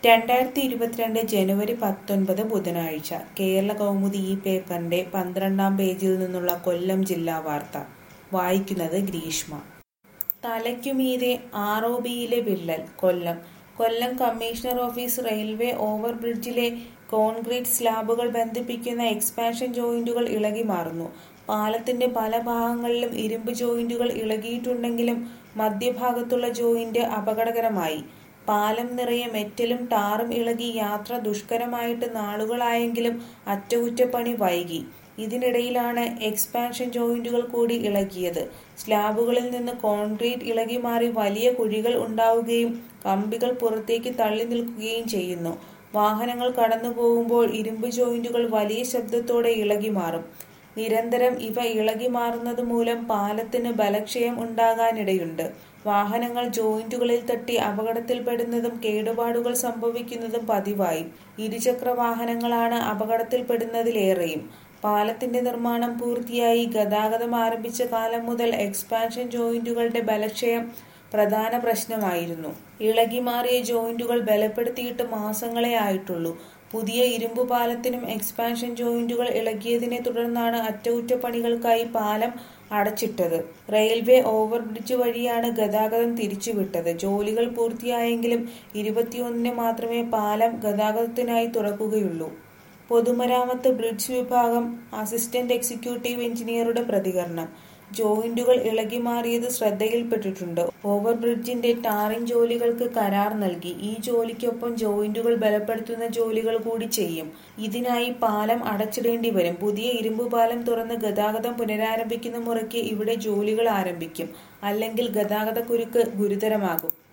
2022 ജനുവരി 19 ബുധനാഴ്ച കേരള കൗമുദി ഈ പേപ്പറിന്റെ 12-ാം പേജിൽ നിന്നുള്ള കൊല്ലം ജില്ലാ വാർത്ത. വായിക്കുന്നത് ഗ്രീഷ്മ. തലയ്ക്കുമീതെ ROBയിലെ വിള്ളൽ. കൊല്ലം കമ്മീഷണർ ഓഫീസ് റെയിൽവേ ഓവർബ്രിഡ്ജിലെ കോൺക്രീറ്റ് സ്ലാബുകൾ ബന്ധിപ്പിക്കുന്ന എക്സ്പാൻഷൻ ജോയിന്റുകൾ ഇളകി മാറുന്നു. പാലത്തിന്റെ പല ഭാഗങ്ങളിലും ഇരുമ്പ് ജോയിന്റുകൾ ഇളകിയിട്ടുണ്ടെങ്കിലും മധ്യഭാഗത്തുള്ള ജോയിന്റ് അപകടകരമായി. പാലം നിറയെ മെറ്റലും ടാറും ഇളകി യാത്ര ദുഷ്കരമായിട്ട് നാളുകളായെങ്കിലും അറ്റകുറ്റപ്പണി വൈകി. ഇതിനിടയിലാണ് എക്സ്പാൻഷൻ ജോയിന്റുകൾ കൂടി ഇളകിയത്. സ്ലാബുകളിൽ നിന്ന് കോൺക്രീറ്റ് ഇളകി മാറി വലിയ കുഴികൾ ഉണ്ടാവുകയും കമ്പികൾ പുറത്തേക്ക് തള്ളി നിൽക്കുകയും ചെയ്യുന്നു. വാഹനങ്ങൾ കടന്നു പോകുമ്പോൾ ഇരുമ്പ് ജോയിന്റുകൾ വലിയ ശബ്ദത്തോടെ ഇളകി മാറും. നിരന്തരം ഇവ ഇളകി മാറുന്നത് മൂലം പാലത്തിന് ബലക്ഷയം ഉണ്ടാകാനിടയുണ്ട്. വാഹനങ്ങൾ ജോയിന്റുകളിൽ തട്ടി അപകടത്തിൽപ്പെടുന്നതും കേടുപാടുകൾ സംഭവിക്കുന്നതും പതിവായി. ഇരുചക്ര വാഹനങ്ങളാണ് അപകടത്തിൽപ്പെടുന്നതിലേറെയും. പാലത്തിന്റെ നിർമ്മാണം പൂർത്തിയായി ഗതാഗതം ആരംഭിച്ച കാലം മുതൽ എക്സ്പാൻഷൻ ജോയിന്റുകളുടെ ബലക്ഷയം പ്രധാന പ്രശ്നമായിരുന്നു. ഇളകിമാറിയ ജോയിന്റുകൾ ബലപ്പെടുത്തിയിട്ട് മാസങ്ങളേ ആയിട്ടുള്ളൂ. പുതിയ ഇരുമ്പു പാലത്തിനും എക്സ്പാൻഷൻ ജോയിന്റുകൾ ഇളകിയതിനെ തുടർന്നാണ് അറ്റകുറ്റപ്പണികൾക്കായി പാലം അടച്ചിട്ടത്. റെയിൽവേ ഓവർബ്രിഡ്ജ് വഴിയാണ് ഗതാഗതം തിരിച്ചുവിട്ടത്. ജോലികൾ പൂർത്തിയായെങ്കിലും 21-ന് മാത്രമേ പാലം ഗതാഗതത്തിനായി തുറക്കുകയുള്ളൂ. പൊതുമരാമത്ത് ബ്രിഡ്ജ് വിഭാഗം അസിസ്റ്റന്റ് എക്സിക്യൂട്ടീവ് എഞ്ചിനീയറുടെ പ്രതികരണം. ജോയിന്റുകൾ ഇളകി മാറിയത് ശ്രദ്ധയിൽപ്പെട്ടിട്ടുണ്ട്. ഓവർബ്രിഡ്ജിന്റെ ടാറിംഗ് ജോലികൾക്ക് കരാർ നൽകി. ഈ ജോലിക്കൊപ്പം ജോയിന്റുകൾ ബലപ്പെടുത്തുന്ന ജോലികൾ കൂടി ചെയ്യും. ഇതിനായി പാലം അടച്ചിടേണ്ടി വരും. പുതിയ ഇരുമ്പു പാലം തുറന്ന് ഗതാഗതം പുനരാരംഭിക്കുന്ന മുറയ്ക്ക് ഇവിടെ ജോലികൾ ആരംഭിക്കും. അല്ലെങ്കിൽ ഗതാഗതക്കുരുക്ക് ഗുരുതരമാകും.